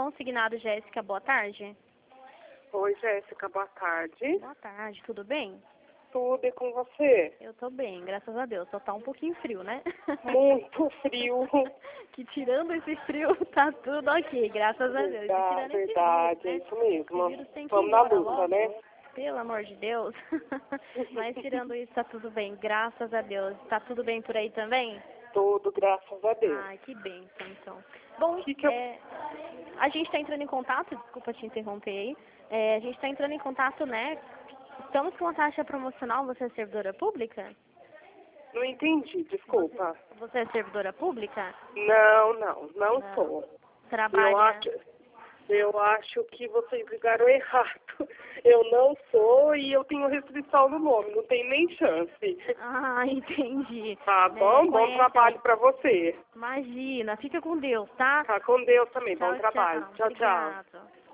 consignado, Jéssica. Boa tarde. Oi, Jéssica, boa tarde. Boa tarde, tudo bem? Tudo é com você? Eu tô bem, graças a Deus. Só tá um pouquinho frio, né? Muito frio. Que tirando esse frio, tá tudo ok, graças a Deus. E tirando esse Verdade, vírus, é né? isso mesmo. Esse vírus tem que ir Vamos na embora luta, logo, né? pelo amor de Deus. Mas tirando isso, tá tudo bem, graças a Deus. Tá tudo bem por aí também? Tudo, graças a Deus. Ai, que bênção, então. Bom, a gente está entrando em contato, desculpa te interromper aí, a gente está entrando em contato, né? Estamos com uma taxa promocional, você é servidora pública? Não entendi, desculpa. Você é servidora pública? Não sou. Trabalha... Eu acho que vocês ligaram errado. Eu não sou e eu tenho restrição no nome, não tem nem chance. Ah, entendi. Tá bom? Bom trabalho pra você. Imagina, fica com Deus, tá? Tá com Deus também, Tchau, bom trabalho. tchau. Tchau, tchau. Obrigada.